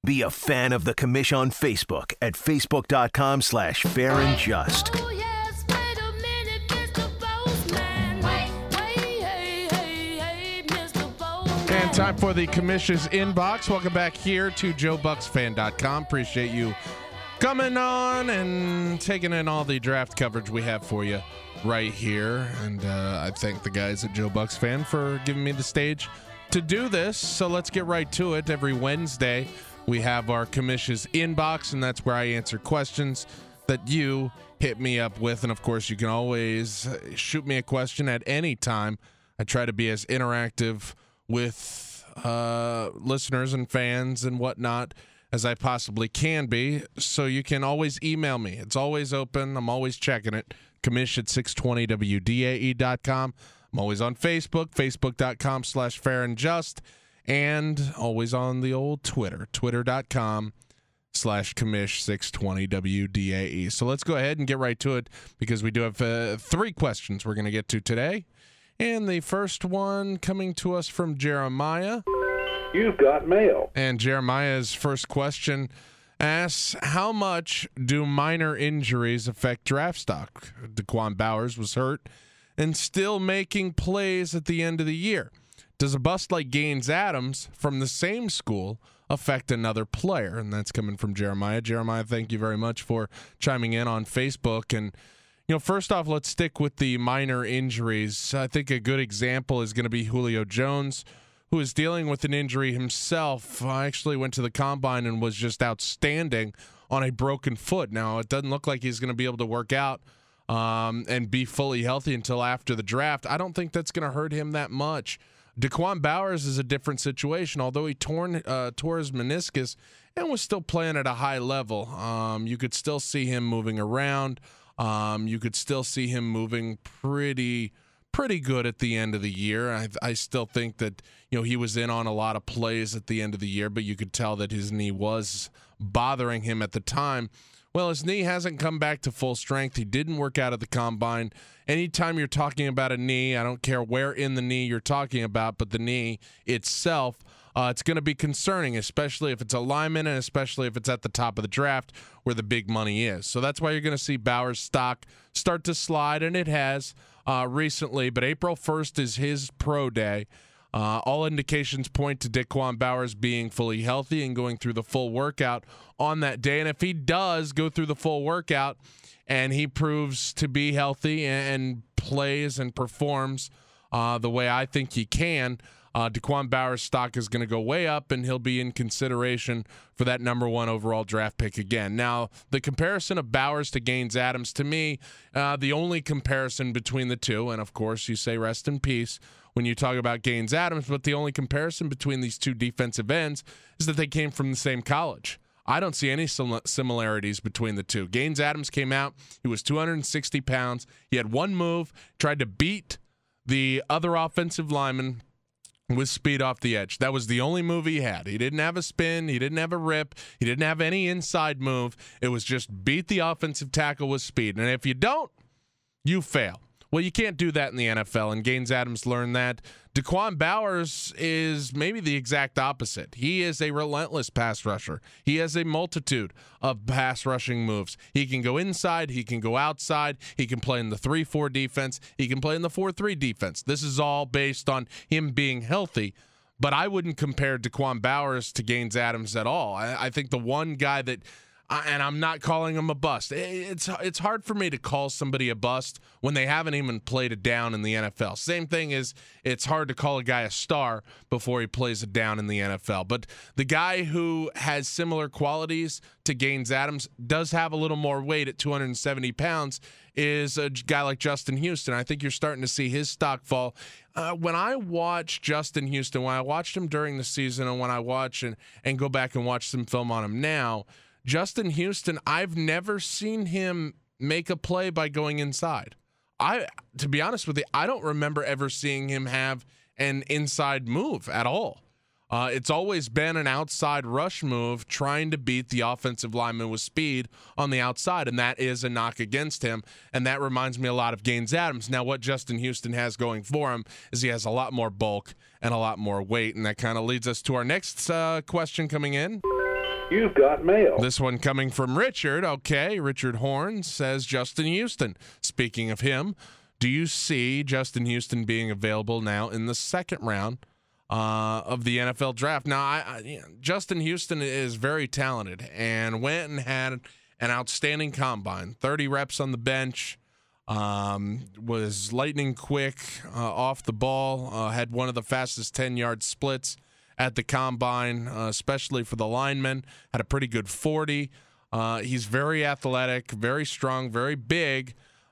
Be a fan of the Commish on Facebook at facebook.com/fairandjust. Oh, yes, wait a minute, Mr. Postman. Hey, Mr. Postman. And time for the Commish's Inbox. Welcome back here to JoeBucksFan.com. Appreciate you coming on and taking in all the draft coverage we have for you right here. And I thank the guys at Joe Bucks Fan for giving me the stage to do this. So let's get right to it. Every Wednesday, we have our Commish's Inbox, and that's where I answer questions that you hit me up with. And, of course, you can always shoot me a question at any time. I try to be as interactive with listeners and fans and whatnot as I possibly can be. So you can always email me. It's always open. I'm always checking it. Commish at 620wdae.com. I'm always on Facebook, facebook.com/fairandjust, and always on the old Twitter, twitter.com/commish620wdae. So let's go ahead and get right to it because we do have 3 questions we're going to get to today. And the first one coming to us from Jeremiah. You've got mail. And Jeremiah's first question asks, how much do minor injuries affect draft stock? Daquan Bowers was hurt and still making plays at the end of the year. Does a bust like Gaines Adams from the same school affect another player? And that's coming from Jeremiah. Jeremiah, thank you very much for chiming in on Facebook. And, first off, let's stick with the minor injuries. I think a good example is going to be Julio Jones, who is dealing with an injury himself. I actually went to the combine and was just outstanding on a broken foot. Now, it doesn't look like he's going to be able to work out and be fully healthy until after the draft. I don't think that's going to hurt him that much. Daquan Bowers is a different situation. Although he tore his meniscus and was still playing at a high level, you could still see him moving around. You could still see him moving pretty good at the end of the year. I still think that he was in on a lot of plays at the end of the year, but you could tell that his knee was bothering him at the time. Well, his knee hasn't come back to full strength. He didn't work out at the combine. Anytime you're talking about a knee, I don't care where in the knee you're talking about, but the knee itself, it's going to be concerning, especially if it's a lineman and especially if it's at the top of the draft where the big money is. So that's why you're going to see Bowers' stock start to slide, and it has recently. But April 1st is his pro day. All indications point to Daquan Bowers being fully healthy and going through the full workout on that day. And if he does go through the full workout and he proves to be healthy and plays and performs the way I think he can, Daquan Bowers' stock is going to go way up, and he'll be in consideration for that number 1 overall draft pick again. Now, the comparison of Bowers to Gaines Adams, to me, the only comparison between the two, and of course you say rest in peace when you talk about Gaines Adams, but the only comparison between these two defensive ends is that they came from the same college. I don't see any similarities between the two. Gaines Adams came out, he was 260 pounds, he had one move, tried to beat the other offensive lineman with speed off the edge. That was the only move he had. He didn't have a spin. He didn't have a rip. He didn't have any inside move. It was just beat the offensive tackle with speed. And if you don't, you fail. Well, you can't do that in the NFL, and Gaines Adams learned that. Daquan Bowers is maybe the exact opposite. He is a relentless pass rusher. He has a multitude of pass rushing moves. He can go inside. He can go outside. He can play in the 3-4 defense. He can play in the 4-3 defense. This is all based on him being healthy. But I wouldn't compare Daquan Bowers to Gaines Adams at all. I think the one guy that and I'm not calling him a bust. It's hard for me to call somebody a bust when they haven't even played a down in the NFL. Same thing is it's hard to call a guy a star before he plays a down in the NFL. But the guy who has similar qualities to Gaines Adams does have a little more weight at 270 pounds is a guy like Justin Houston. I think you're starting to see his stock fall. When I watch Justin Houston, when I watched him during the season and when I watch and go back and watch some film on him now, Justin Houston, I've never seen him make a play by going inside. To be honest with you, I don't remember ever seeing him have an inside move at all. It's always been an outside rush move trying to beat the offensive lineman with speed on the outside, and that is a knock against him, and that reminds me a lot of Gaines Adams. Now, what Justin Houston has going for him is he has a lot more bulk and a lot more weight, and that kind of leads us to our next question coming in. You've got mail. This one coming from Richard. Okay, Richard Horn says Justin Houston. Speaking of him, do you see Justin Houston being available now in the second round of the NFL draft? Now, Justin Houston is very talented and went and had an outstanding combine. 30 reps on the bench, was lightning quick off the ball, had one of the fastest 10-yard splits at the combine, especially for the linemen. Had a pretty good 40. He's very athletic, very strong, very big.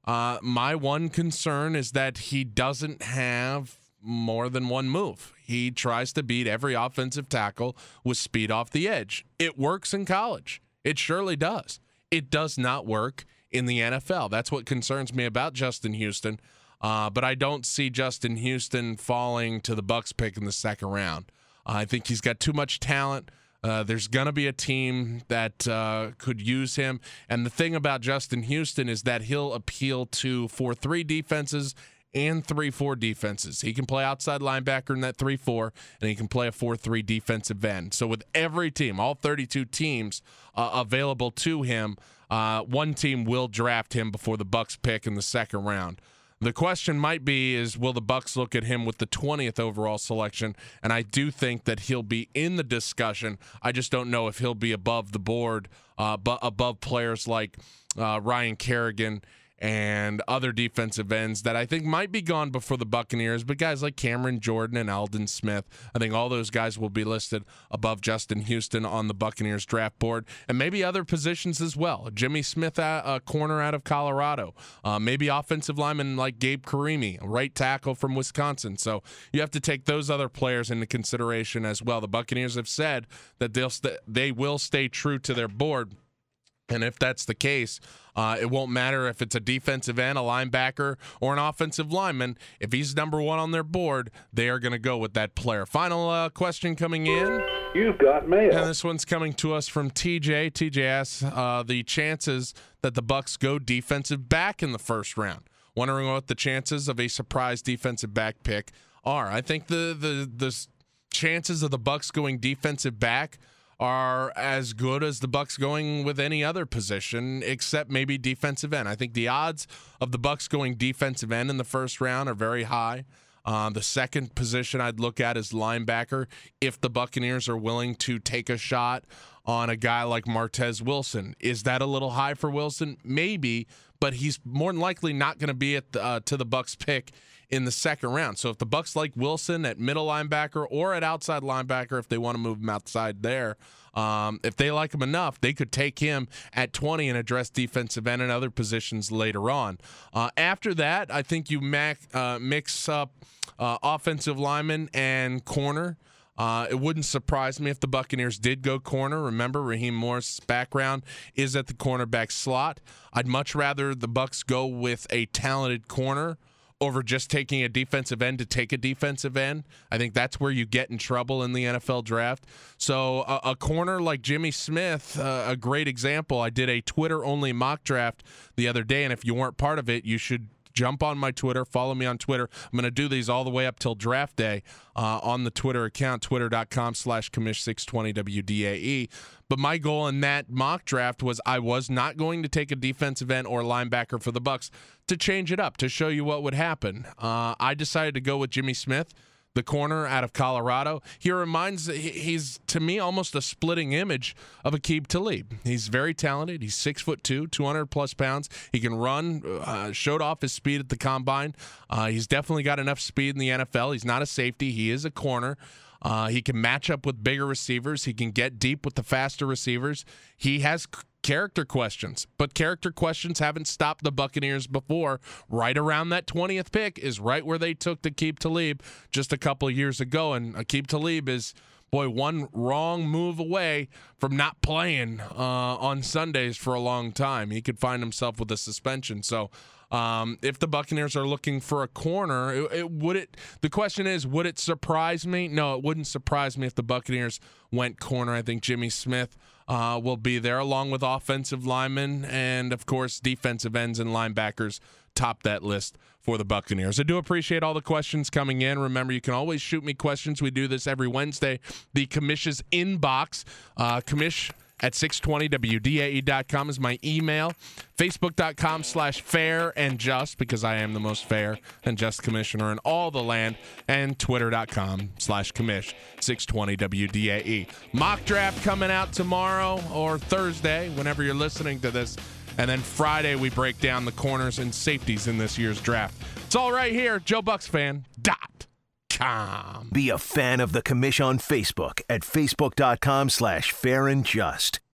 My one concern is that he doesn't have more than one move. He tries to beat every offensive tackle with speed off the edge. It works in college. It surely does. It does not work in the NFL. That's what concerns me about Justin Houston. But I don't see Justin Houston falling to the Bucs pick in the second round. I think he's got too much talent. There's going to be a team that could use him. And the thing about Justin Houston is that he'll appeal to 4-3 defenses and 3-4 defenses. He can play outside linebacker in that 3-4, and he can play a 4-3 defensive end. So with every team, all 32 teams available to him, one team will draft him before the Bucs pick in the second round. The question might be is, will the Bucs look at him with the 20th overall selection? And I do think that he'll be in the discussion. I just don't know if he'll be above the board, but above players like Ryan Kerrigan and other defensive ends that I think might be gone before the Buccaneers. But guys like Cameron Jordan and Aldon Smith, I think all those guys will be listed above Justin Houston on the Buccaneers draft board. And maybe other positions as well. Jimmy Smith, a corner out of Colorado. Maybe offensive lineman like Gabe Karimi, a right tackle from Wisconsin. So you have to take those other players into consideration as well. The Buccaneers have said that they will stay true to their board. And if that's the case, it won't matter if it's a defensive end, a linebacker, or an offensive lineman. If he's number one on their board, they are going to go with that player. Final question coming in. You've got mail. And this one's coming to us from TJ. TJ asks the chances that the Bucs go defensive back in the first round. Wondering what the chances of a surprise defensive back pick are. I think the chances of the Bucs going defensive back are as good as the Bucs going with any other position except maybe defensive end. I think the odds of the Bucs going defensive end in the first round are very high. The second position I'd look at is linebacker if the Buccaneers are willing to take a shot on a guy like Martez Wilson. Is that a little high for Wilson? Maybe, but he's more than likely not going to be at to the Bucs pick in the second round. So if the Bucs like Wilson at middle linebacker or at outside linebacker, if they want to move him outside there, if they like him enough, they could take him at 20 and address defensive end and other positions later on. After that, I think you mix up offensive lineman and corner. It wouldn't surprise me if the Buccaneers did go corner. Remember, Raheem Morris' background is at the cornerback slot. I'd much rather the Bucs go with a talented corner over just taking a defensive end to take a defensive end. I think that's where you get in trouble in the NFL draft. So a corner like Jimmy Smith, a great example. I did a Twitter-only mock draft the other day, and if you weren't part of it, you should jump on my Twitter, follow me on Twitter. I'm going to do these all the way up till draft day on the Twitter account, twitter.com/commish620WDAE. But my goal in that mock draft was I was not going to take a defensive end or linebacker for the Bucs to change it up, to show you what would happen. I decided to go with Jimmy Smith, the corner out of Colorado. He's to me almost a splitting image of Aqib Talib. He's very talented. He's 6'2", 200+ pounds. He can run, showed off his speed at the combine. He's definitely got enough speed in the NFL. He's not a safety. He is a corner. He can match up with bigger receivers. He can get deep with the faster receivers. He has character questions, but character questions haven't stopped the Buccaneers before. Right around that 20th pick is right where they took Aqib Talib just a couple of years ago, and Aqib Talib is, one wrong move away from not playing on Sundays for a long time. He could find himself with a suspension. So if the Buccaneers are looking for a corner, the question is, would it surprise me? No, it wouldn't surprise me if the Buccaneers went corner. I think Jimmy Smith will be there, along with offensive linemen and, of course, defensive ends and linebackers top that list for the Buccaneers. I do appreciate all the questions coming in. Remember, you can always shoot me questions. We do this every Wednesday. The Commish's inbox. Commish at 620wdae.com is my email. Facebook.com/fairandjust, because I am the most fair and just commissioner in all the land. And Twitter.com/commish, 620wdae. Mock draft coming out tomorrow or Thursday, whenever you're listening to this. And then Friday, we break down the corners and safeties in this year's draft. It's all right here, JoeBucksFan.com. Be a fan of the Commish on Facebook at facebook.com/fairandjust.